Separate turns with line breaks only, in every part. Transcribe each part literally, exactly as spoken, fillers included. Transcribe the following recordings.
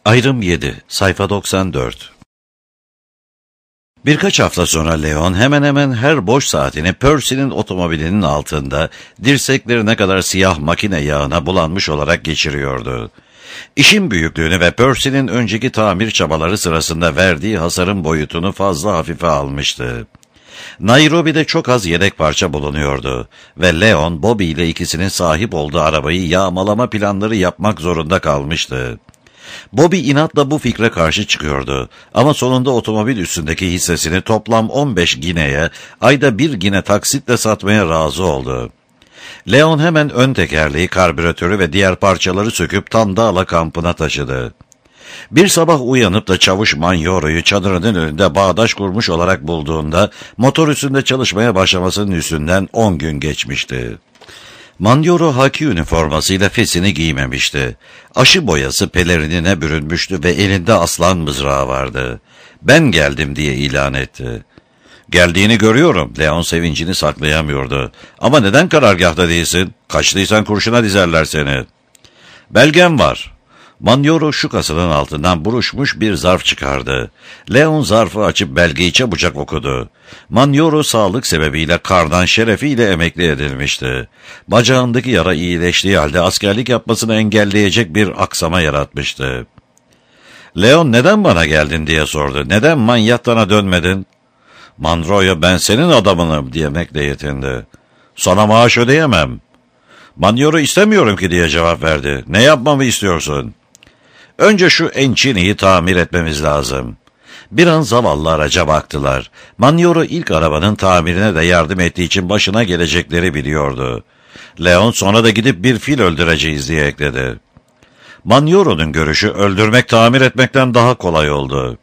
Ayrım yedi, sayfa doksan dört. Birkaç hafta sonra Leon hemen hemen her boş saatini Percy'nin otomobilinin altında dirseklerine kadar siyah makine yağına bulanmış olarak geçiriyordu. İşin büyüklüğünü ve Percy'nin önceki tamir çabaları sırasında verdiği hasarın boyutunu fazla hafife almıştı. Nairobi'de çok az yedek parça bulunuyordu ve Leon, Bobby ile ikisinin sahip olduğu arabayı yağmalama planları yapmak zorunda kalmıştı. Bobby inatla bu fikre karşı çıkıyordu ama sonunda otomobil üstündeki hissesini toplam on beş gineye, ayda bir gine taksitle satmaya razı oldu. Leon hemen ön tekerleği, karbüratörü ve diğer parçaları söküp Tandala kampına taşıdı. Bir sabah uyanıp da çavuş Manyoro'yu çadırının önünde bağdaş kurmuş olarak bulduğunda motor üstünde çalışmaya başlamasının üstünden on gün geçmişti. Manyoro haki üniformasıyla fesini giymemişti. Aşı boyası pelerinine bürünmüştü ve elinde aslan mızrağı vardı. "Ben geldim" diye ilan etti. "Geldiğini görüyorum." Leon sevincini saklayamıyordu. "Ama neden karargahta değilsin? Kaçtıysan kurşuna dizerler seni." "Belgem var." Manyoro şu kasanın altından buruşmuş bir zarf çıkardı. Leon zarfı açıp belgeyi çabucak okudu. Manyoro sağlık sebebiyle kardan şerefiyle emekli edilmişti. Bacağındaki yara iyileştiği halde askerlik yapmasını engelleyecek bir aksama yaratmıştı. Leon "Neden bana geldin?" diye sordu. "Neden Manhattan'a dönmedin?" Monroe'ya "Ben senin adamınım" diyemekle yetindi. "Sana maaş ödeyemem." Manyoro "İstemiyorum ki" diye cevap verdi. "Ne yapmamı istiyorsun?" "Önce şu Encini'yi tamir etmemiz lazım." Bir an zavallı araca baktılar. Manyoro ilk arabanın tamirine de yardım ettiği için başına gelecekleri biliyordu. Leon "Sonra da gidip bir fil öldüreceğiz" diye ekledi. Manyoro'nun görüşü öldürmek tamir etmekten daha kolay oldu.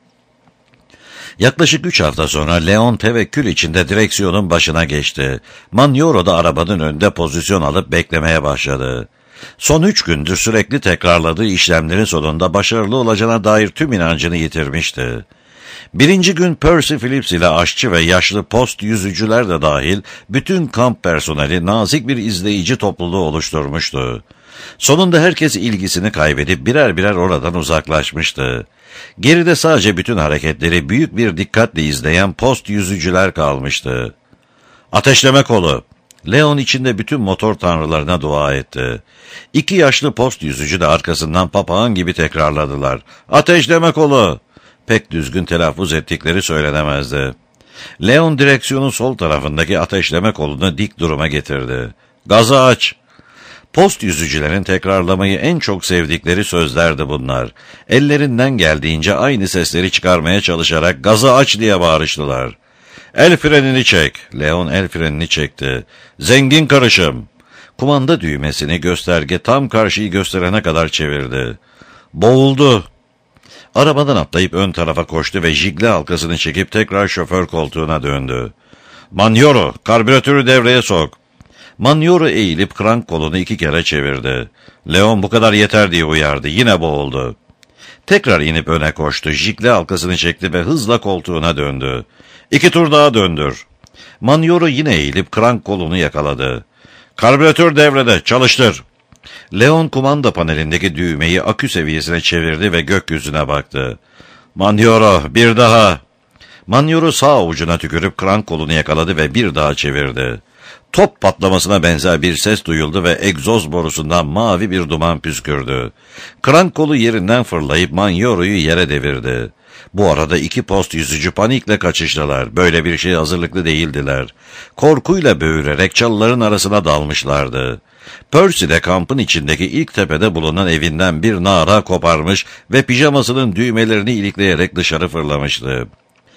Yaklaşık üç hafta sonra Leon tevekkül içinde direksiyonun başına geçti. Manyoro da arabanın önünde pozisyon alıp beklemeye başladı. Son üç gündür sürekli tekrarladığı işlemlerin sonunda başarılı olacağına dair tüm inancını yitirmişti. Birinci gün Percy Phillips ile aşçı ve yaşlı post yüzücüler de dahil bütün kamp personeli nazik bir izleyici topluluğu oluşturmuştu. Sonunda herkes ilgisini kaybedip birer birer oradan uzaklaşmıştı. Geride sadece bütün hareketleri büyük bir dikkatle izleyen post yüzücüler kalmıştı. "Ateşleme kolu!" Leon içinde bütün motor tanrılarına dua etti. İki yaşlı post yüzücü de arkasından papağan gibi tekrarladılar. "Ateşleme kolu!" Pek düzgün telaffuz ettikleri söylenemezdi. Leon direksiyonun sol tarafındaki ateşleme kolunu dik duruma getirdi. "Gazı aç!" Post yüzücülerin tekrarlamayı en çok sevdikleri sözlerdi bunlar. Ellerinden geldiğince aynı sesleri çıkarmaya çalışarak "Gazı aç!" diye bağırıştılar. "El frenini çek." Leon el frenini çekti. "Zengin karışım." Kumanda düğmesini gösterge tam karşıyı gösterene kadar çevirdi. "Boğuldu." Arabadan atlayıp ön tarafa koştu ve jigle halkasını çekip tekrar şoför koltuğuna döndü. "Manyoro, karbüratörü devreye sok." Manyoro eğilip krank kolunu iki kere çevirdi. Leon "Bu kadar yeter" diye uyardı. Yine boğuldu. Tekrar inip öne koştu. Jigle halkasını çekti ve hızla koltuğuna döndü. "İki tur daha döndür." Manyoro yine eğilip krank kolunu yakaladı. "Karbüratör devrede, çalıştır." Leon kumanda panelindeki düğmeyi akü seviyesine çevirdi ve gökyüzüne baktı. "Manyoro, bir daha." Manyoro sağ ucuna tükürüp krank kolunu yakaladı ve bir daha çevirdi. Top patlamasına benzer bir ses duyuldu ve egzoz borusundan mavi bir duman püskürdü. Krank kolu yerinden fırlayıp Manyoro'yu yere devirdi. Bu arada iki post yüzücü panikle kaçıştılar. Böyle bir şeye hazırlıklı değildiler. Korkuyla böğürerek çalıların arasına dalmışlardı. Percy de kampın içindeki ilk tepede bulunan evinden bir nara koparmış ve pijamasının düğmelerini ilikleyerek dışarı fırlamıştı.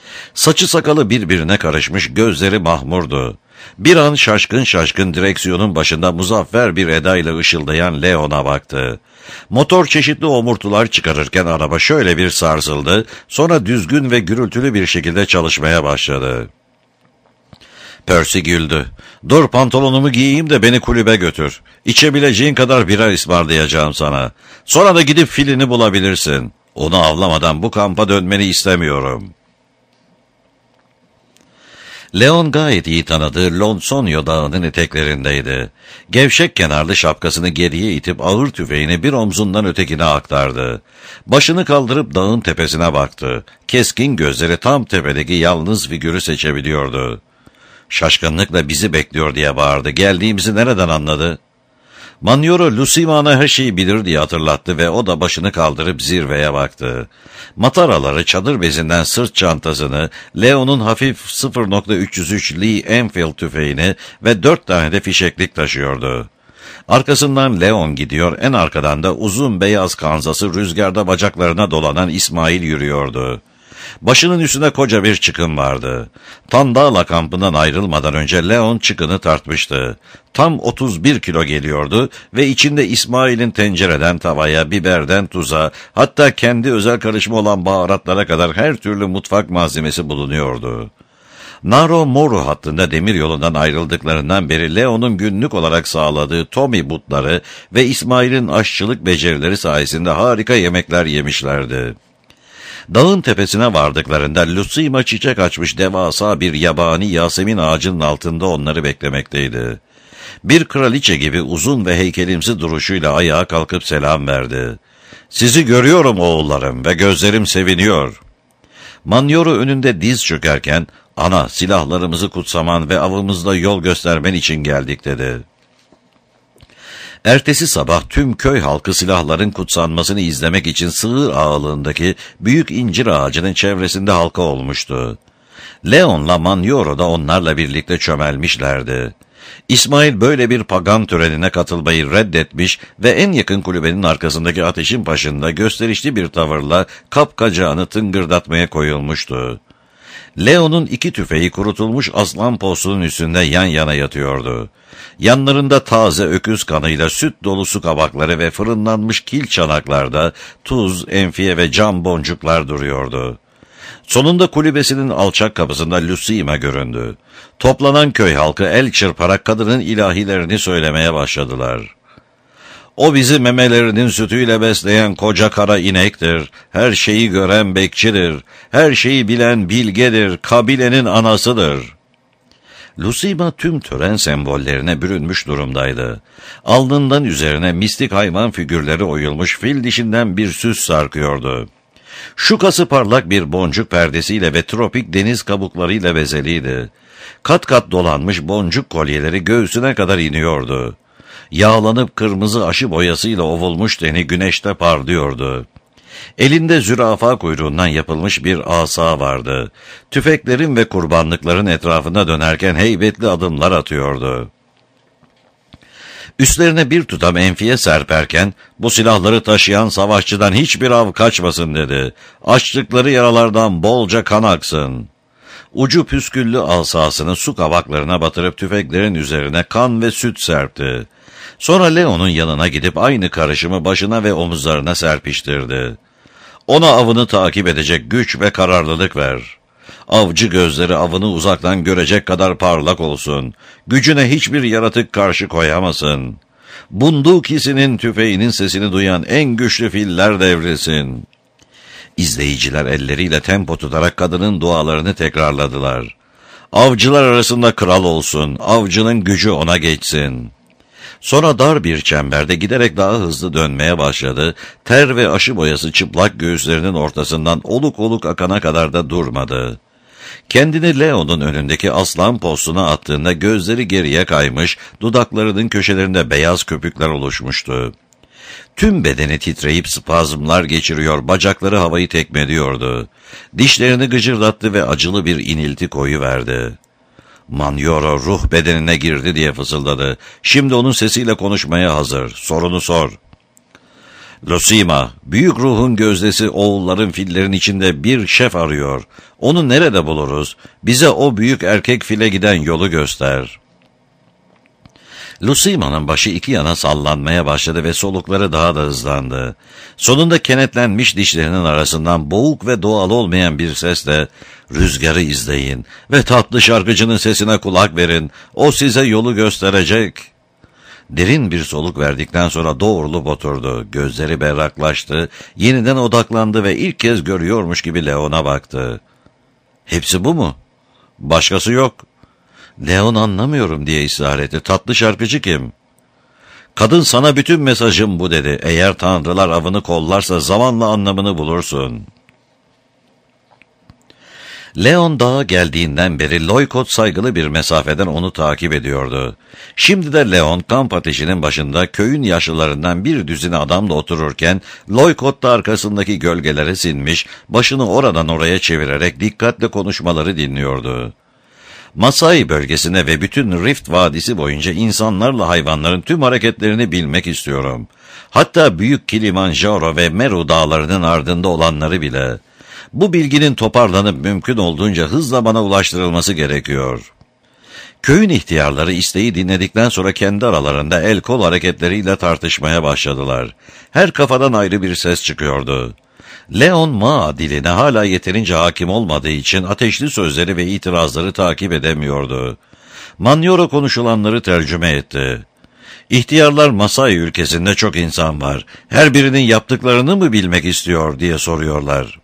Saçı sakalı birbirine karışmış, gözleri mahmurdu. Bir an şaşkın şaşkın direksiyonun başında muzaffer bir edayla ışıldayan Leon'a baktı. Motor çeşitli omurtular çıkarırken araba şöyle bir sarsıldı, sonra düzgün ve gürültülü bir şekilde çalışmaya başladı. Percy güldü. "Dur, pantolonumu giyeyim de beni kulübe götür. İçebileceğin kadar birer ısmarlayacağım sana. Sonra da gidip filini bulabilirsin. Onu avlamadan bu kampa dönmeni istemiyorum." Leon gayet iyi tanıdığı Lonsonio Dağı'nın eteklerindeydi. Gevşek kenarlı şapkasını geriye itip ağır tüfeğini bir omzundan ötekine aktardı. Başını kaldırıp dağın tepesine baktı. Keskin gözleri tam tepedeki yalnız figürü seçebiliyordu. Şaşkınlıkla bizi bekliyor diye bağırdı. Geldiğimizi nereden anladı? Manyoro Lusima'na her şeyi bilir diye hatırlattı ve o da başını kaldırıp zirveye baktı. Mataraları, çadır bezinden sırt çantasını, Leon'un hafif sıfır nokta üç yüz üç Lee Enfield tüfeğini ve dört tane de fişeklik taşıyordu. Arkasından Leon gidiyor, en arkadan da uzun beyaz kanzası rüzgarda bacaklarına dolanan İsmail yürüyordu. Başının üstünde koca bir çıkın vardı. Tandağla kampından ayrılmadan önce Leon çıkını tartmıştı. Tam otuz bir kilo geliyordu ve içinde İsmail'in tencereden tavaya, biberden tuza, hatta kendi özel karışımı olan baharatlara kadar her türlü mutfak malzemesi bulunuyordu. Naro Moru hattında demiryolundan ayrıldıklarından beri Leon'un günlük olarak sağladığı Tommy butları ve İsmail'in aşçılık becerileri sayesinde harika yemekler yemişlerdi. Dağın tepesine vardıklarında Lucima çiçek açmış devasa bir yabani Yasemin ağacının altında onları beklemekteydi. Bir kraliçe gibi uzun ve heykelimsi duruşuyla ayağa kalkıp selam verdi. "Sizi görüyorum oğullarım ve gözlerim seviniyor." Manyoro önünde diz çökerken, "Ana, silahlarımızı kutsaman ve avımızda yol göstermen için geldik," dedi. Ertesi sabah tüm köy halkı silahların kutsanmasını izlemek için sığır ağalığındaki büyük incir ağacının çevresinde halka olmuştu. Leon'la Manyoro da onlarla birlikte çömelmişlerdi. İsmail böyle bir pagan törenine katılmayı reddetmiş ve en yakın kulübenin arkasındaki ateşin başında gösterişli bir tavırla kapkacağını tıngırdatmaya koyulmuştu. Leon'un iki tüfeği kurutulmuş aslan postunun üstünde yan yana yatıyordu. Yanlarında taze öküz kanıyla süt dolu su kabakları ve fırınlanmış kil çanaklarda tuz, enfiye ve cam boncuklar duruyordu. Sonunda kulübesinin alçak kapısında Lucima göründü. Toplanan köy halkı el çırparak kadının ilahilerini söylemeye başladılar. "O bizi memelerinin sütüyle besleyen koca kara inektir, her şeyi gören bekçidir, her şeyi bilen bilgedir, kabilenin anasıdır." Lucima tüm tören sembollerine bürünmüş durumdaydı. Alnından üzerine mistik hayvan figürleri oyulmuş fil dişinden bir süs sarkıyordu. Şukası parlak bir boncuk perdesiyle ve tropik deniz kabuklarıyla bezeliydi. Kat kat dolanmış boncuk kolyeleri göğsüne kadar iniyordu. Yağlanıp kırmızı aşı boyasıyla ovulmuş teni güneşte parlıyordu. Elinde zürafa kuyruğundan yapılmış bir asa vardı. Tüfeklerin ve kurbanlıkların etrafında dönerken heybetli adımlar atıyordu. Üstlerine bir tutam enfiye serperken, "Bu silahları taşıyan savaşçıdan hiçbir av kaçmasın," dedi. "Açtıkları yaralardan bolca kan aksın." Ucu püsküllü asasını su kabaklarına batırıp tüfeklerin üzerine kan ve süt serpti. Sonra Leon'un yanına gidip aynı karışımı başına ve omuzlarına serpiştirdi. "Ona avını takip edecek güç ve kararlılık ver. Avcı gözleri avını uzaktan görecek kadar parlak olsun. Gücüne hiçbir yaratık karşı koyamasın. Bundukisinin tüfeğinin sesini duyan en güçlü filler devrilsin." İzleyiciler elleriyle tempo tutarak kadının dualarını tekrarladılar. "Avcılar arasında kral olsun, avcının gücü ona geçsin." Sonra dar bir çemberde giderek daha hızlı dönmeye başladı. Ter ve aşı boyası çıplak göğüslerinin ortasından oluk oluk akana kadar da durmadı. Kendini Leon'un önündeki aslan postuna attığında gözleri geriye kaymış, dudaklarının köşelerinde beyaz köpükler oluşmuştu. Tüm bedeni titreyip spazmlar geçiriyor, bacakları havayı tekmeliyordu. Dişlerini gıcırdattı ve acılı bir inilti koyuverdi. Manyoro ruh bedenine girdi diye fısıldadı. Şimdi onun sesiyle konuşmaya hazır. Sorunu sor. "Lucima, büyük ruhun gözdesi oğulların fillerin içinde bir şef arıyor. Onu nerede buluruz? Bize o büyük erkek file giden yolu göster." Lucima'nın başı iki yana sallanmaya başladı ve solukları daha da hızlandı. Sonunda kenetlenmiş dişlerinin arasından boğuk ve doğal olmayan bir sesle, "Rüzgarı izleyin ve tatlı şarkıcının sesine kulak verin. O size yolu gösterecek." Derin bir soluk verdikten sonra doğrulup oturdu. Gözleri berraklaştı, yeniden odaklandı ve ilk kez görüyormuş gibi Leon'a baktı. "Hepsi bu mu? Başkası yok." Leon anlamıyorum diye ısrar etti. Tatlı şarkıcı kim? Kadın sana bütün mesajım bu dedi. Eğer tanrılar avını kollarsa zamanla anlamını bulursun. Leon dağa geldiğinden beri Loykot saygılı bir mesafeden onu takip ediyordu. Şimdi de Leon kamp ateşinin başında köyün yaşlılarından bir düzine adamla otururken Loykot da arkasındaki gölgelere sinmiş, başını oradan oraya çevirerek dikkatle konuşmaları dinliyordu. Masai bölgesine ve bütün Rift Vadisi boyunca insanlarla hayvanların tüm hareketlerini bilmek istiyorum. Hatta Büyük Kilimanjaro ve Meru dağlarının ardında olanları bile. Bu bilginin toparlanıp mümkün olduğunca hızla bana ulaştırılması gerekiyor. Köyün ihtiyarları isteği dinledikten sonra kendi aralarında el kol hareketleriyle tartışmaya başladılar. Her kafadan ayrı bir ses çıkıyordu. Leon Maa diline hala yeterince hakim olmadığı için ateşli sözleri ve itirazları takip edemiyordu. Manyoro konuşulanları tercüme etti. İhtiyarlar Masai ülkesinde çok insan var. Her birinin yaptıklarını mı bilmek istiyor diye soruyorlar.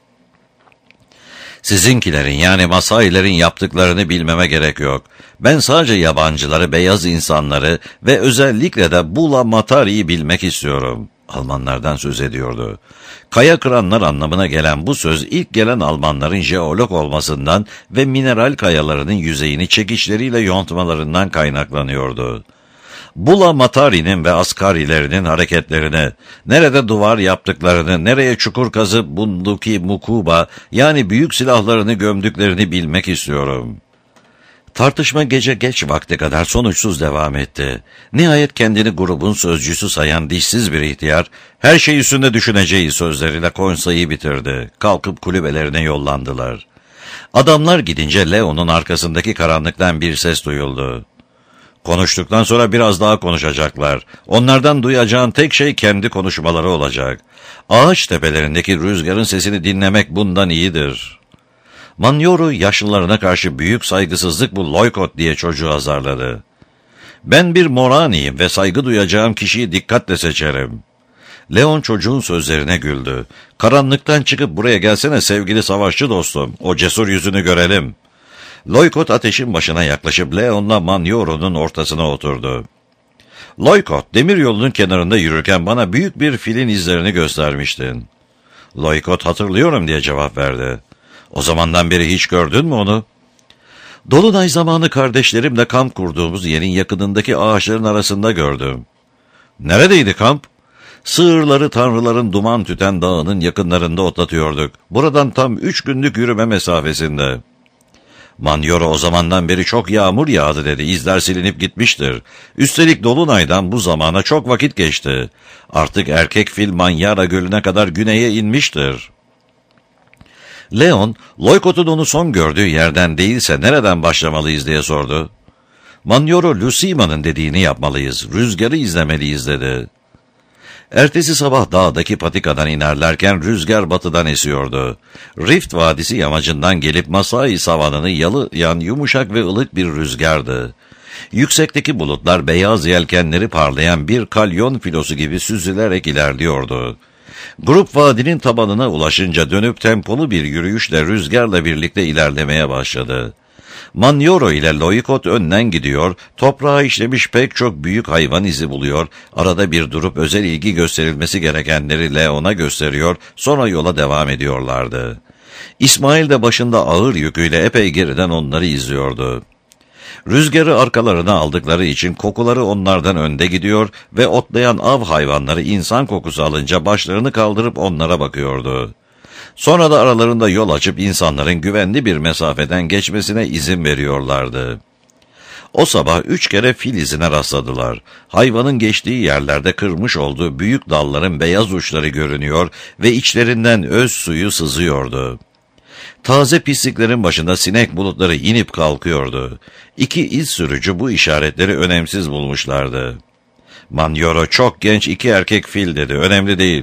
Sizinkilerin yani Masailerin yaptıklarını bilmeme gerek yok. Ben sadece yabancıları, beyaz insanları ve özellikle de Bula Matari'yi bilmek istiyorum. Almanlardan söz ediyordu. Kaya kıranlar anlamına gelen bu söz ilk gelen Almanların jeolog olmasından ve mineral kayalarının yüzeyini çekişleriyle yontmalarından kaynaklanıyordu. Bula Matari'nin ve askarilerinin hareketlerini, nerede duvar yaptıklarını, nereye çukur kazıp bunduki mukuba yani büyük silahlarını gömdüklerini bilmek istiyorum. Tartışma gece geç vakte kadar sonuçsuz devam etti. Nihayet kendini grubun sözcüsü sayan dişsiz bir ihtiyar, her şey üstünde düşüneceği sözleriyle konsayı bitirdi. Kalkıp kulübelerine yollandılar. Adamlar gidince Leon'un arkasındaki karanlıktan bir ses duyuldu. Konuştuktan sonra biraz daha konuşacaklar. Onlardan duyacağın tek şey kendi konuşmaları olacak. Ağaç tepelerindeki rüzgarın sesini dinlemek bundan iyidir. Manyoro yaşlılarına karşı büyük saygısızlık bu Loykot diye çocuğu azarladı. Ben bir Morani'yim ve saygı duyacağım kişiyi dikkatle seçerim. Leon çocuğun sözlerine güldü. Karanlıktan çıkıp buraya gelsene sevgili savaşçı dostum. O cesur yüzünü görelim. Loykot ateşin başına yaklaşıp Leon'la Manyoro'nun ortasına oturdu. Loykot, demir yolunun kenarında yürürken bana büyük bir filin izlerini göstermiştin. Loykot, hatırlıyorum diye cevap verdi. O zamandan beri hiç gördün mü onu? Dolunay zamanı kardeşlerimle kamp kurduğumuz yerin yakınındaki ağaçların arasında gördüm. Neredeydi kamp? Sığırları tanrıların duman tüten dağının yakınlarında otlatıyorduk. Buradan tam üç günlük yürüme mesafesinde. Manyoro o zamandan beri çok yağmur yağdı dedi. İzler silinip gitmiştir. Üstelik Dolunay'dan bu zamana çok vakit geçti. Artık erkek fil Manyara Gölü'ne kadar güneye inmiştir. Leon, Loykot'un onu son gördüğü yerden değilse nereden başlamalıyız diye sordu. Manyoro, Lucima'nın dediğini yapmalıyız. Rüzgarı izlemeliyiz dedi. Ertesi sabah dağdaki patikadan inerlerken rüzgar batıdan esiyordu. Rift Vadisi yamacından gelip Masai savanını yalayan yumuşak ve ılık bir rüzgardı. Yüksekteki bulutlar beyaz yelkenleri parlayan bir kalyon filosu gibi süzülerek ilerliyordu. Grup vadinin tabanına ulaşınca dönüp tempolu bir yürüyüşle rüzgarla birlikte ilerlemeye başladı. Manyoro ile Loykot önden gidiyor, toprağa işlemiş pek çok büyük hayvan izi buluyor, arada bir durup özel ilgi gösterilmesi gerekenleri Leon'a gösteriyor, sonra yola devam ediyorlardı. İsmail de başında ağır yüküyle epey geriden onları izliyordu. Rüzgarı arkalarına aldıkları için kokuları onlardan önde gidiyor ve otlayan av hayvanları insan kokusu alınca başlarını kaldırıp onlara bakıyordu. Sonra da aralarında yol açıp insanların güvenli bir mesafeden geçmesine izin veriyorlardı. O sabah üç kere fil izine rastladılar. Hayvanın geçtiği yerlerde kırmış olduğu büyük dalların beyaz uçları görünüyor ve içlerinden öz suyu sızıyordu. Taze pisliklerin başında sinek bulutları inip kalkıyordu. İki iz sürücü bu işaretleri önemsiz bulmuşlardı. Manyoro, çok genç iki erkek fil dedi, önemli değil.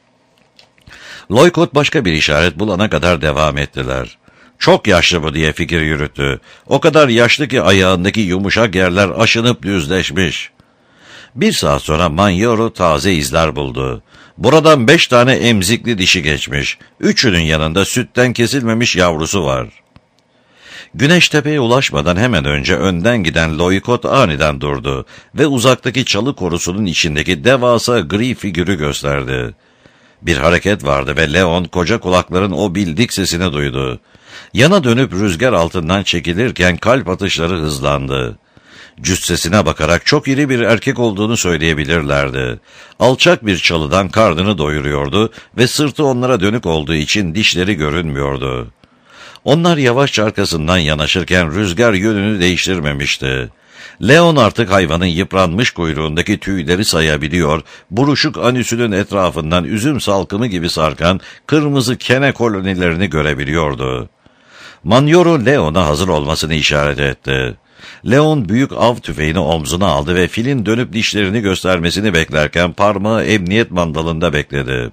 Loykot başka bir işaret bulana kadar devam ettiler. Çok yaşlı bu diye fikir yürüttü. O kadar yaşlı ki ayağındaki yumuşak yerler aşınıp düzleşmiş. Bir saat sonra Manyoro taze izler buldu. Buradan beş tane emzikli dişi geçmiş. Üçünün yanında sütten kesilmemiş yavrusu var. Güneş tepeye ulaşmadan hemen önce önden giden Loikot aniden durdu ve uzaktaki çalı korusunun içindeki devasa gri figürü gösterdi. Bir hareket vardı ve Leon koca kulakların o bildik sesini duydu. Yana dönüp rüzgar altından çekilirken kalp atışları hızlandı. Cüssesine bakarak çok iri bir erkek olduğunu söyleyebilirlerdi. Alçak bir çalıdan karnını doyuruyordu ve sırtı onlara dönük olduğu için dişleri görünmüyordu. Onlar yavaşça arkasından yanaşırken rüzgar yönünü değiştirmemişti. Leon artık hayvanın yıpranmış kuyruğundaki tüyleri sayabiliyor, buruşuk anüsünün etrafından üzüm salkımı gibi sarkan kırmızı kene kolonilerini görebiliyordu. Manyoro Leon'a hazır olmasını işaret etti. Leon büyük av tüfeğini omzuna aldı ve filin dönüp dişlerini göstermesini beklerken parmağı emniyet mandalında bekledi.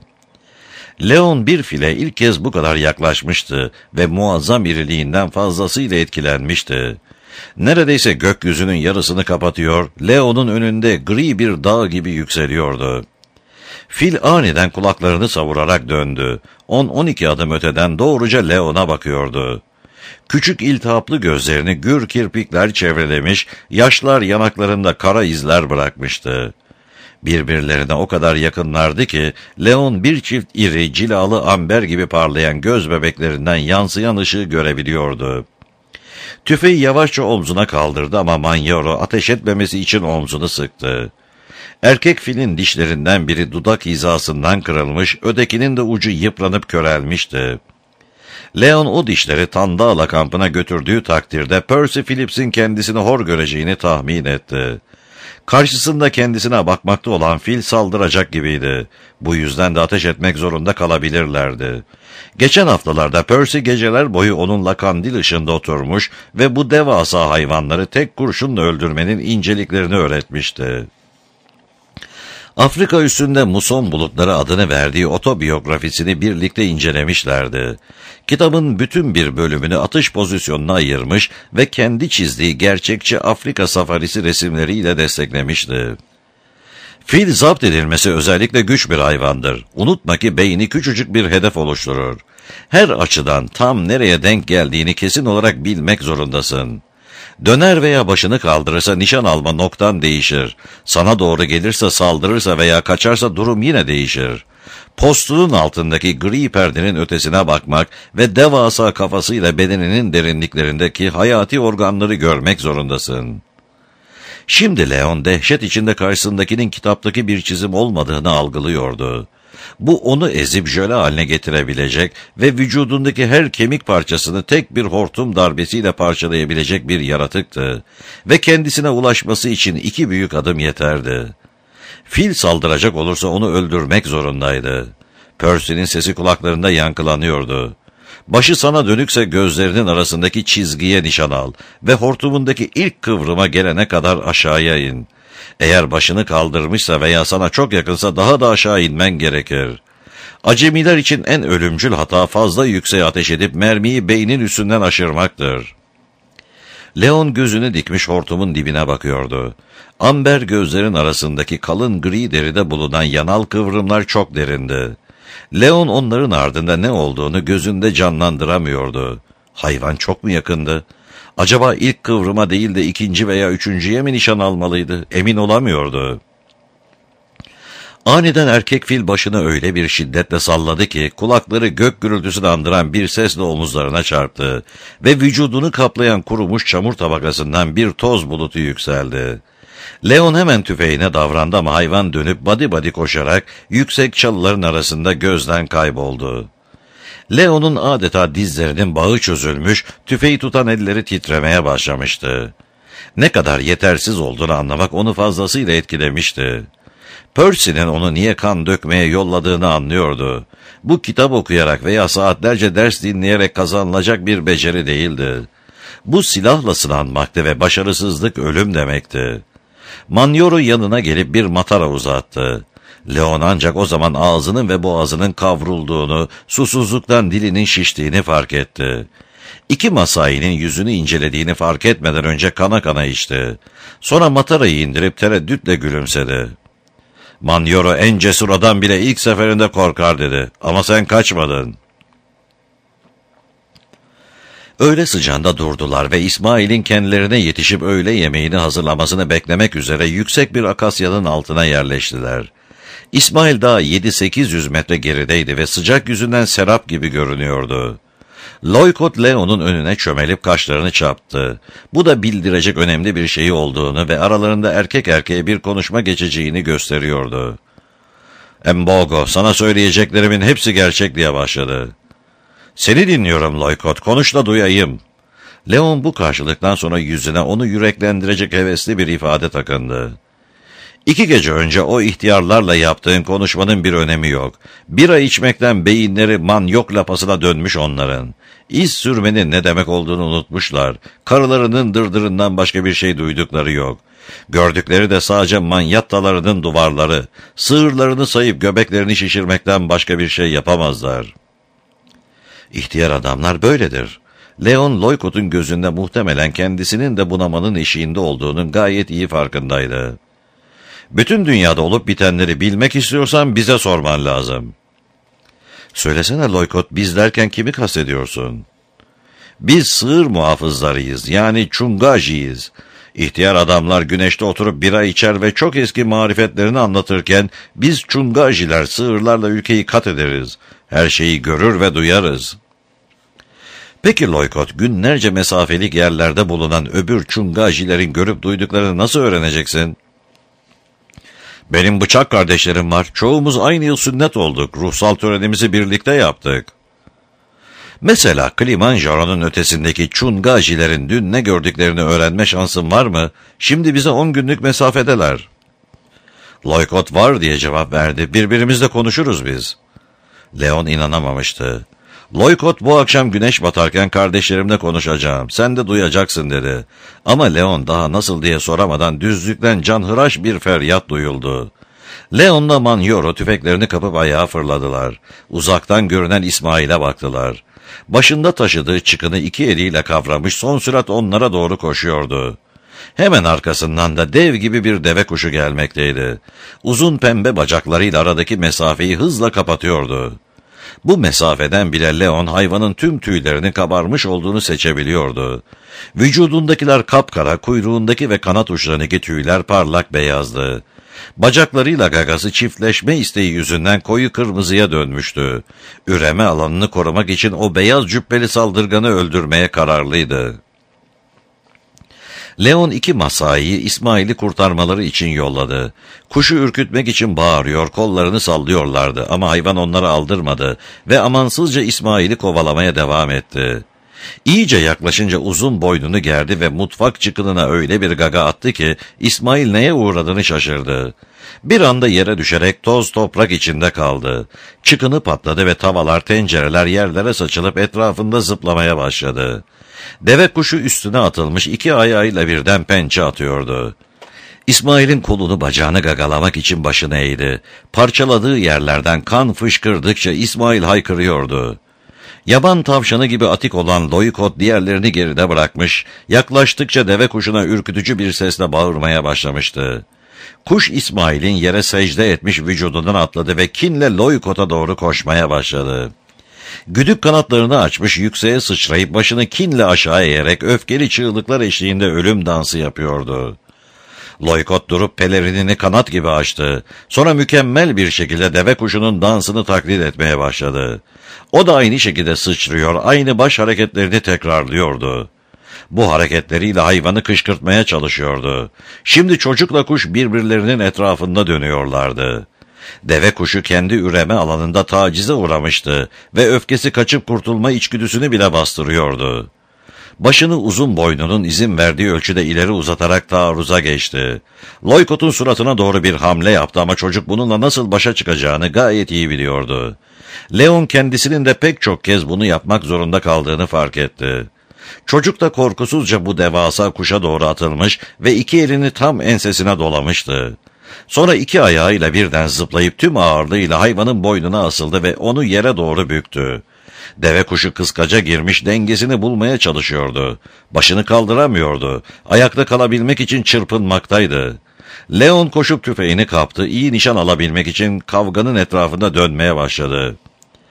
Leon bir file ilk kez bu kadar yaklaşmıştı ve muazzam iriliğinden fazlasıyla etkilenmişti. Neredeyse gökyüzünün yarısını kapatıyor, Leon'un önünde gri bir dağ gibi yükseliyordu. Fil aniden kulaklarını savurarak döndü. on on iki adım öteden doğruca Leon'a bakıyordu. Küçük iltihaplı gözlerini gür kirpikler çevrelemiş, yaşlar yanaklarında kara izler bırakmıştı. Birbirlerine o kadar yakınlardı ki, Leon bir çift iri, cilalı amber gibi parlayan göz bebeklerinden yansıyan ışığı görebiliyordu. Tüfeği yavaşça omzuna kaldırdı ama Manyoro ateş etmemesi için omzunu sıktı. Erkek filin dişlerinden biri dudak hizasından kırılmış, ötekinin de ucu yıpranıp körelmişti. Leon o dişleri Tandala kampına götürdüğü takdirde Percy Phillips'in kendisini hor göreceğini tahmin etti. Karşısında kendisine bakmakta olan fil saldıracak gibiydi. Bu yüzden de ateş etmek zorunda kalabilirlerdi. Geçen haftalarda Percy geceler boyu onunla kandil ışığında oturmuş ve bu devasa hayvanları tek kurşunla öldürmenin inceliklerini öğretmişti. Afrika üstünde muson bulutları adını verdiği otobiyografisini birlikte incelemişlerdi. Kitabın bütün bir bölümünü atış pozisyonuna ayırmış ve kendi çizdiği gerçekçi Afrika safarisi resimleriyle desteklemişti. Fil zapt edilmesi özellikle güç bir hayvandır. Unutma ki beyni küçücük bir hedef oluşturur. Her açıdan tam nereye denk geldiğini kesin olarak bilmek zorundasın. Döner veya başını kaldırırsa nişan alma noktan değişir. Sana doğru gelirse, saldırırsa veya kaçarsa durum yine değişir. Postunun altındaki gri perdenin ötesine bakmak ve devasa kafasıyla bedeninin derinliklerindeki hayati organları görmek zorundasın. Şimdi Leon dehşet içinde karşısındakinin kitaptaki bir çizim olmadığını algılıyordu. Bu onu ezip jöle haline getirebilecek ve vücudundaki her kemik parçasını tek bir hortum darbesiyle parçalayabilecek bir yaratıktı ve kendisine ulaşması için iki büyük adım yeterdi. Fil saldıracak olursa onu öldürmek zorundaydı. Percy'nin sesi kulaklarında yankılanıyordu. Başı sana dönükse gözlerinin arasındaki çizgiye nişan al ve hortumundaki ilk kıvrıma gelene kadar aşağıya in. Eğer başını kaldırmışsa veya sana çok yakınsa daha da aşağı inmen gerekir. Acemiler için en ölümcül hata fazla yükseğe ateş edip mermiyi beynin üstünden aşırmaktır. Leon gözünü dikmiş hortumun dibine bakıyordu. Amber gözlerin arasındaki kalın gri deride bulunan yanal kıvrımlar çok derindi. Leon onların ardında ne olduğunu gözünde canlandıramıyordu. Hayvan çok mu yakındı? Acaba ilk kıvrıma değil de ikinci veya üçüncüye mi nişan almalıydı? Emin olamıyordu. Aniden erkek fil başını öyle bir şiddetle salladı ki kulakları gök gürültüsünü andıran bir sesle omuzlarına çarptı ve vücudunu kaplayan kurumuş çamur tabakasından bir toz bulutu yükseldi. Leon hemen tüfeğine davrandı ama hayvan dönüp badi badi koşarak yüksek çalıların arasında gözden kayboldu. Leon'un adeta dizlerinin bağı çözülmüş, tüfeği tutan elleri titremeye başlamıştı. Ne kadar yetersiz olduğunu anlamak onu fazlasıyla etkilemişti. Percy'nin onu niye kan dökmeye yolladığını anlıyordu. Bu kitap okuyarak veya saatlerce ders dinleyerek kazanılacak bir beceri değildi. Bu silahla sınanmaktı ve başarısızlık ölüm demekti. Manyoro yanına gelip bir matara uzattı. Leon ancak o zaman ağzının ve boğazının kavrulduğunu, susuzluktan dilinin şiştiğini fark etti. İki Masai'nin yüzünü incelediğini fark etmeden önce kana kana içti. Sonra matarayı indirip tereddütle gülümsedi. Manyoro en cesur adam bile ilk seferinde korkar dedi. Ama sen kaçmadın. Öğle sıcağında durdular ve İsmail'in kendilerine yetişip öğle yemeğini hazırlamasını beklemek üzere yüksek bir akasyanın altına yerleştiler. İsmail daha yedi sekiz yüz metre gerideydi ve sıcak yüzünden serap gibi görünüyordu. Loykot Leon'un önüne çömelip kaşlarını çarptı. Bu da bildirecek önemli bir şey olduğunu ve aralarında erkek erkeğe bir konuşma geçeceğini gösteriyordu. "Mbogo, sana söyleyeceklerimin hepsi gerçek," diye başladı. "Seni dinliyorum Loykot, konuş da duyayım." Leon bu karşılıktan sonra yüzüne onu yüreklendirecek hevesli bir ifade takındı. "İki gece önce o ihtiyarlarla yaptığın konuşmanın bir önemi yok. Bira içmekten beyinleri manyok lapasına dönmüş onların. İz sürmenin ne demek olduğunu unutmuşlar. Karılarının dırdırından başka bir şey duydukları yok. Gördükleri de sadece manyattalarının duvarları. Sığırlarını sayıp göbeklerini şişirmekten başka bir şey yapamazlar." İhtiyar adamlar böyledir. Leon, Loykot'un gözünde muhtemelen kendisinin de bunamanın eşiğinde olduğunun gayet iyi farkındaydı. "Bütün dünyada olup bitenleri bilmek istiyorsan bize sorman lazım." "Söylesene Loykot, biz derken kimi kastediyorsun?" "Biz sığır muhafızlarıyız, yani çungajiyiz. İhtiyar adamlar güneşte oturup bira içer ve çok eski marifetlerini anlatırken biz çungajiler sığırlarla ülkeyi kat ederiz. Her şeyi görür ve duyarız." "Peki Loykot, günlerce mesafelik yerlerde bulunan öbür çungajilerin görüp duyduklarını nasıl öğreneceksin?" "Benim bıçak kardeşlerim var. Çoğumuz aynı yıl sünnet olduk. Ruhsal törenimizi birlikte yaptık." "Mesela Kilimanjaro'nun ötesindeki çungajilerin dün ne gördüklerini öğrenme şansın var mı? Şimdi bize on günlük mesafedeler." "Loykot var," diye cevap verdi. "Birbirimizle konuşuruz biz." Leon inanamamıştı. "Loykot, bu akşam güneş batarken kardeşlerimle konuşacağım. Sen de duyacaksın," dedi. Ama Leon daha nasıl diye soramadan düzlükten canhıraş bir feryat duyuldu. Leon'la Manyoro tüfeklerini kapıp ayağa fırladılar. Uzaktan görünen İsmail'e baktılar. Başında taşıdığı çıkını iki eliyle kavramış son sürat onlara doğru koşuyordu. Hemen arkasından da dev gibi bir deve kuşu gelmekteydi. Uzun pembe bacaklarıyla aradaki mesafeyi hızla kapatıyordu. Bu mesafeden bile Leon hayvanın tüm tüylerinin kabarmış olduğunu seçebiliyordu. Vücudundakiler kapkara, kuyruğundaki ve kanat uçlarındaki tüyler parlak beyazdı. Bacaklarıyla gagası çiftleşme isteği yüzünden koyu kırmızıya dönmüştü. Üreme alanını korumak için o beyaz cübbeli saldırganı öldürmeye kararlıydı. Leon iki masayı İsmail'i kurtarmaları için yolladı. Kuşu ürkütmek için bağırıyor, kollarını sallıyorlardı ama hayvan onları aldırmadı ve amansızca İsmail'i kovalamaya devam etti. İyice yaklaşınca uzun boynunu gerdi ve mutfak çıkınına öyle bir gaga attı ki İsmail neye uğradığını şaşırdı. Bir anda yere düşerek toz toprak içinde kaldı. Çıkını patladı ve tavalar, tencereler yerlere saçılıp etrafında zıplamaya başladı. Deve kuşu üstüne atılmış iki ayağıyla birden pençe atıyordu. İsmail'in kolunu bacağını gagalamak için başını eğdi. Parçaladığı yerlerden kan fışkırdıkça İsmail haykırıyordu. Yaban tavşanı gibi atik olan Loykot diğerlerini geride bırakmış, yaklaştıkça deve kuşuna ürkütücü bir sesle bağırmaya başlamıştı. Kuş İsmail'in yere secde etmiş vücudundan atladı ve kinle Loykot'a doğru koşmaya başladı. Güdük kanatlarını açmış, yükseğe sıçrayıp başını kinle aşağı eğerek öfkeli çığlıklar eşliğinde ölüm dansı yapıyordu. Loykot durup pelerinini kanat gibi açtı. Sonra mükemmel bir şekilde deve kuşunun dansını taklit etmeye başladı. O da aynı şekilde sıçrıyor, aynı baş hareketlerini tekrarlıyordu. Bu hareketleriyle hayvanı kışkırtmaya çalışıyordu. Şimdi çocukla kuş birbirlerinin etrafında dönüyorlardı. Deve kuşu kendi üreme alanında tacize uğramıştı ve öfkesi kaçıp kurtulma içgüdüsünü bile bastırıyordu. Başını uzun boynunun izin verdiği ölçüde ileri uzatarak taarruza geçti. Loykot'un suratına doğru bir hamle yaptı ama çocuk bununla nasıl başa çıkacağını gayet iyi biliyordu. Leon kendisinin de pek çok kez bunu yapmak zorunda kaldığını fark etti. Çocuk da korkusuzca bu devasa kuşa doğru atılmış ve iki elini tam ensesine dolamıştı. Sonra iki ayağıyla birden zıplayıp tüm ağırlığıyla hayvanın boynuna asıldı ve onu yere doğru büktü. Deve kuşu kıskaca girmiş, dengesini bulmaya çalışıyordu. Başını kaldıramıyordu. Ayakta kalabilmek için çırpınmaktaydı. Leon koşup tüfeğini kaptı. İyi nişan alabilmek için kavganın etrafında dönmeye başladı.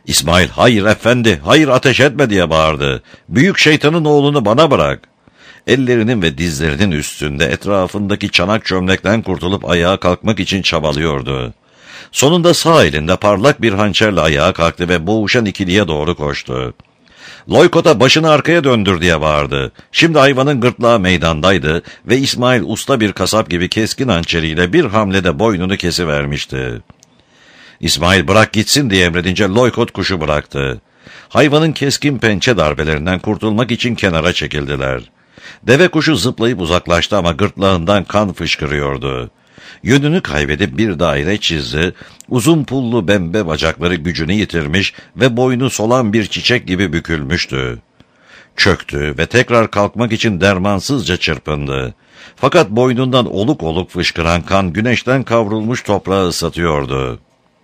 İsmail, hayır efendi, hayır ateş etme diye bağırdı. Büyük şeytanın oğlunu bana bırak. Ellerinin ve dizlerinin üstünde etrafındaki çanak çömlekten kurtulup ayağa kalkmak için çabalıyordu. Sonunda sağ elinde parlak bir hançerle ayağa kalktı ve boğuşan ikiliye doğru koştu. Loykot'a başını arkaya döndür diye bağırdı. Şimdi hayvanın gırtlağı meydandaydı ve İsmail usta bir kasap gibi keskin hançeriyle bir hamlede boynunu kesivermişti. İsmail bırak gitsin diye emredince Loykot kuşu bıraktı. Hayvanın keskin pençe darbelerinden kurtulmak için kenara çekildiler. Deve kuşu zıplayıp uzaklaştı ama gırtlağından kan fışkırıyordu. Yönünü kaybedip bir daire çizdi, uzun pullu bembe bacakları gücünü yitirmiş ve boynu solan bir çiçek gibi bükülmüştü. Çöktü ve tekrar kalkmak için dermansızca çırpındı. Fakat boynundan oluk oluk fışkıran kan güneşten kavrulmuş toprağı ıslatıyordu.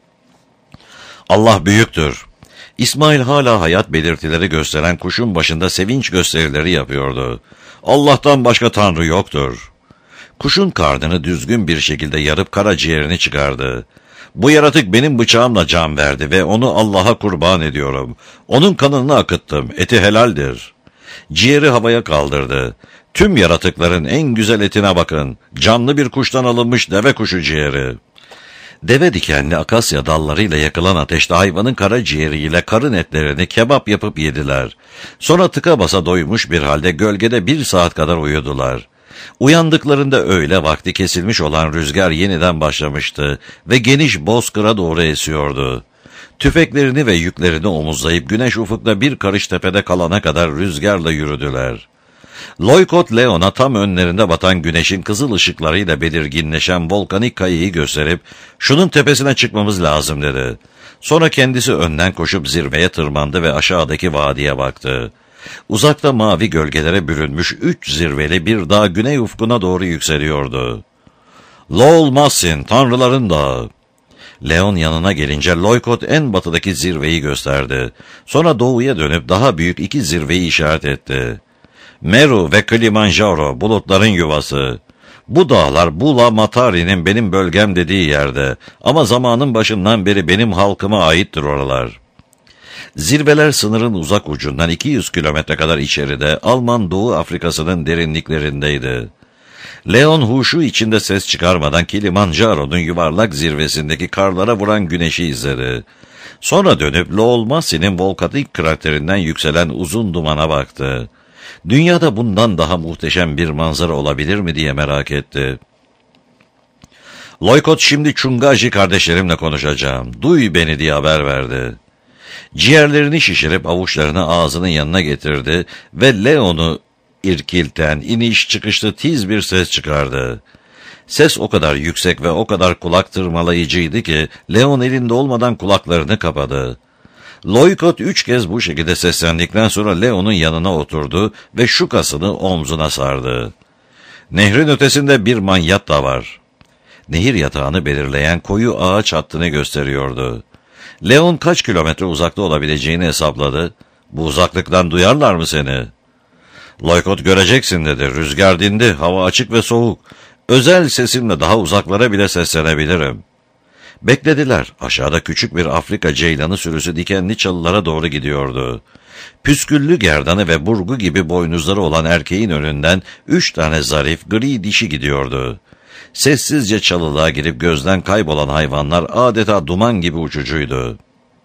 Allah büyüktür. İsmail hala hayat belirtileri gösteren kuşun başında sevinç gösterileri yapıyordu. Allah'tan başka tanrı yoktur. Kuşun karnını düzgün bir şekilde yarıp karaciğerini çıkardı. Bu yaratık benim bıçağımla can verdi ve onu Allah'a kurban ediyorum. Onun kanını akıttım, eti helaldir. Ciğeri havaya kaldırdı. Tüm yaratıkların en güzel etine bakın. Canlı bir kuştan alınmış deve kuşu ciğeri. Deve dikenli akasya dallarıyla yakılan ateşte hayvanın karaciğeriyle karın etlerini kebap yapıp yediler. Sonra tıka basa doymuş bir halde gölgede bir saat kadar uyudular. Uyandıklarında öğle vakti kesilmiş olan rüzgar yeniden başlamıştı ve geniş bozkıra doğru esiyordu. Tüfeklerini ve yüklerini omuzlayıp güneş ufukta bir karış tepede kalana kadar rüzgarla yürüdüler. Loykot Leon'a tam önlerinde batan güneşin kızıl ışıklarıyla belirginleşen volkanik kayayı gösterip "Şunun tepesine çıkmamız lazım" dedi. Sonra kendisi önden koşup zirveye tırmandı ve aşağıdaki vadiye baktı. Uzakta mavi gölgelere bürünmüş üç zirveli bir dağ güney ufkuna doğru yükseliyordu. Lol Massin, Tanrıların Dağı. Leon yanına gelince Loykot en batıdaki zirveyi gösterdi. Sonra doğuya dönüp daha büyük iki zirveyi işaret etti. Meru ve Kilimanjaro, bulutların yuvası. Bu dağlar Bula Matari'nin benim bölgem dediği yerde ama zamanın başından beri benim halkıma aittir oralar. Zirveler sınırın uzak ucundan iki yüz kilometre kadar içeride Alman Doğu Afrikası'nın derinliklerindeydi. Leon huşu içinde ses çıkarmadan Kilimanjaro'nun yuvarlak zirvesindeki karlara vuran güneşi izledi. Sonra dönüp Lol Massi'nin volkanik kraterinden yükselen uzun dumana baktı. Dünyada bundan daha muhteşem bir manzara olabilir mi diye merak etti. Loykot, şimdi Çungaji kardeşlerimle konuşacağım. Duy beni diye haber verdi. Ciğerlerini şişirip avuçlarını ağzının yanına getirdi ve Leon'u irkilten, iniş çıkışlı tiz bir ses çıkardı. Ses o kadar yüksek ve o kadar kulak tırmalayıcıydı ki Leon elinde olmadan kulaklarını kapadı. Loykot üç kez bu şekilde seslendikten sonra Leon'un yanına oturdu ve şukasını omzuna sardı. Nehrin ötesinde bir manyat da var. Nehir yatağını belirleyen koyu ağaç hattını gösteriyordu. Leon kaç kilometre uzakta olabileceğini hesapladı. Bu uzaklıktan duyarlar mı seni? Loykot, göreceksin dedi. Rüzgar dindi, hava açık ve soğuk. Özel sesimle daha uzaklara bile seslenebilirim. Beklediler. Aşağıda küçük bir Afrika ceylanı sürüsü dikenli çalılara doğru gidiyordu. Püsküllü gerdanı ve burgu gibi boynuzları olan erkeğin önünden üç tane zarif gri dişi gidiyordu. Sessizce çalılığa girip gözden kaybolan hayvanlar adeta duman gibi uçucuydu.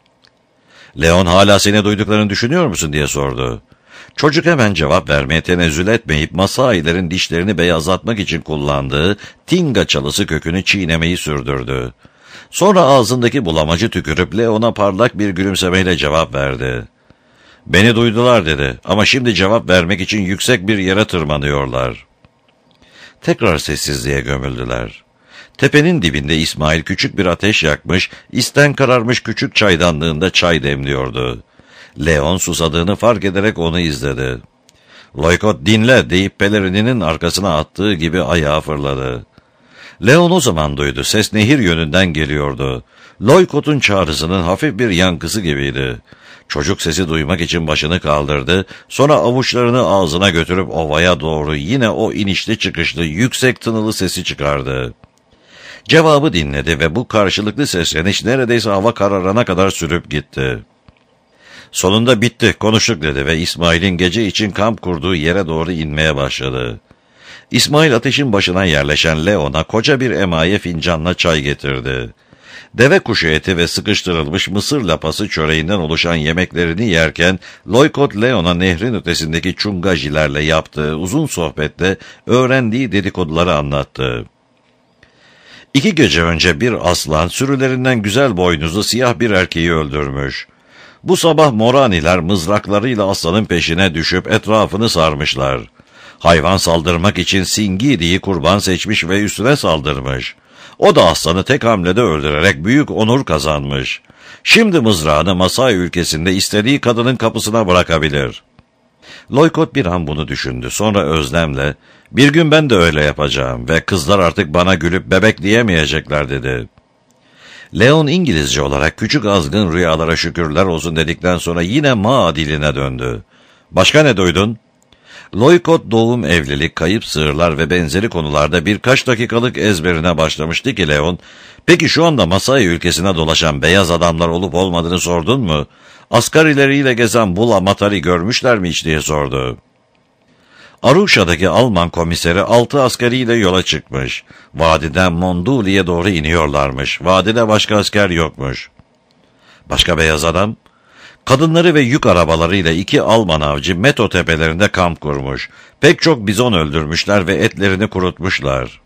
Leon, hala seni duyduklarını düşünüyor musun diye sordu. Çocuk hemen cevap vermeye tenezzül etmeyip Masailerin dişlerini beyazlatmak için kullandığı tinga çalısı kökünü çiğnemeyi sürdürdü. Sonra ağzındaki bulamacı tükürüp Leon'a parlak bir gülümsemeyle cevap verdi. Beni duydular dedi ama şimdi cevap vermek için yüksek bir yere tırmanıyorlar. Tekrar sessizliğe gömüldüler. Tepenin dibinde İsmail küçük bir ateş yakmış, isten kararmış küçük çaydanlığında çay demliyordu. Leon susadığını fark ederek onu izledi. Loykot, dinle deyip pelerininin arkasına attığı gibi ayağa fırladı. Leon o zaman duydu. Ses nehir yönünden geliyordu. Loykot'un çağrısının hafif bir yankısı gibiydi. Çocuk sesi duymak için başını kaldırdı. Sonra avuçlarını ağzına götürüp ovaya doğru yine o inişli çıkışlı yüksek tınılı sesi çıkardı. Cevabı dinledi ve bu karşılıklı sesleniş neredeyse hava kararana kadar sürüp gitti. Sonunda bitti, konuştuk dedi ve İsmail'in gece için kamp kurduğu yere doğru inmeye başladı. İsmail ateşin başına yerleşen Leon'a koca bir emaye fincanla çay getirdi. Deve kuşu eti ve sıkıştırılmış mısır lapası çöreğinden oluşan yemeklerini yerken Loykot Leon'a nehrin ötesindeki çungajilerle yaptığı uzun sohbette öğrendiği dedikoduları anlattı. İki gece önce bir aslan sürülerinden güzel boynuzlu siyah bir erkeği öldürmüş. Bu sabah Moraniler mızraklarıyla aslanın peşine düşüp etrafını sarmışlar. Hayvan saldırmak için Singidi'yi kurban seçmiş ve üstüne saldırmış. O da aslanı tek hamlede öldürerek büyük onur kazanmış. Şimdi mızrağını Masai ülkesinde istediği kadının kapısına bırakabilir. Loykot bir an bunu düşündü. Sonra özlemle, bir gün ben de öyle yapacağım ve kızlar artık bana gülüp bebek diyemeyecekler dedi. Leon İngilizce olarak küçük azgın rüyalara şükürler olsun dedikten sonra yine Ma diline döndü. Başka ne duydun? Loykot doğum, evlilik, kayıp sığırlar ve benzeri konularda birkaç dakikalık ezberine başlamıştı ki Leon, peki şu anda Masai ülkesine dolaşan beyaz adamlar olup olmadığını sordun mu? Asgarileriyle gezen Bula Matari görmüşler mi hiç diye sordu. Aruşa'daki Alman komiseri altı askeriyle yola çıkmış. Vadiden Monduli'ye doğru iniyorlarmış. Vadide başka asker yokmuş. Başka beyaz adam? Kadınları ve yük arabalarıyla iki Alman avcı Meto tepelerinde kamp kurmuş. Pek çok bizon öldürmüşler ve etlerini kurutmuşlar.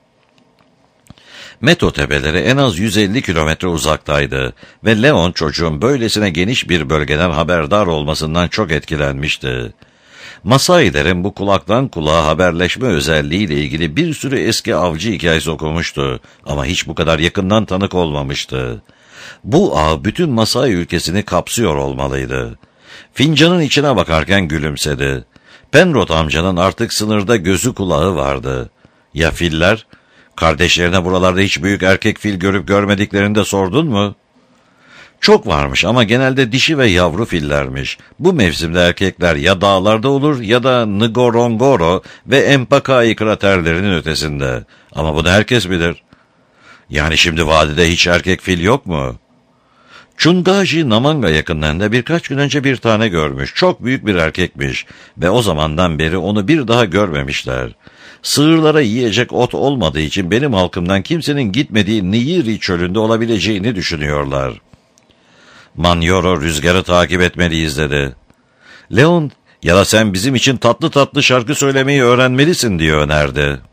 Meto tepeleri en az yüz elli kilometre uzaktaydı ve Leon çocuğun böylesine geniş bir bölgeden haberdar olmasından çok etkilenmişti. Masailerin bu kulaktan kulağa haberleşme özelliğiyle ilgili bir sürü eski avcı hikayesi okumuştu ama hiç bu kadar yakından tanık olmamıştı. Bu ağ bütün Masai ülkesini kapsıyor olmalıydı. Fincanın içine bakarken gülümsedi. Penrod amcanın artık sınırda gözü kulağı vardı. Ya filler? Kardeşlerine buralarda hiç büyük erkek fil görüp görmediklerini de sordun mu? Çok varmış ama genelde dişi ve yavru fillermiş. Bu mevsimde erkekler ya dağlarda olur ya da Ngorongoro ve Empakai kraterlerinin ötesinde. Ama bunu herkes bilir. Yani şimdi vadide hiç erkek fil yok mu? Chungaji Namanga yakınlarında birkaç gün önce bir tane görmüş. Çok büyük bir erkekmiş ve o zamandan beri onu bir daha görmemişler. Sığırlara yiyecek ot olmadığı için benim halkımdan kimsenin gitmediği Niyiri çölünde olabileceğini düşünüyorlar. Manyoro rüzgarı takip etmeliyiz dedi. Leon, ya da sen bizim için tatlı tatlı şarkı söylemeyi öğrenmelisin diye önerdi.